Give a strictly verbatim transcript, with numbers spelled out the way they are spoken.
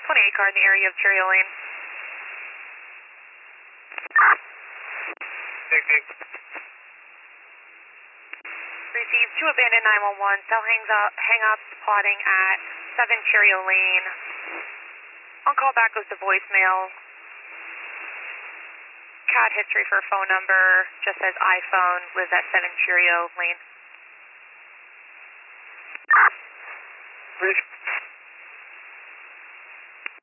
twenty-eight car in the area of Cheerio Lane. Big, big. Received two abandoned nine one one. Cell hangs up, hang up, plotting at seven Cheerio Lane. On call back goes to voicemail. Cat history for phone number just says iPhone, lives at seven Cheerio Lane. Rich.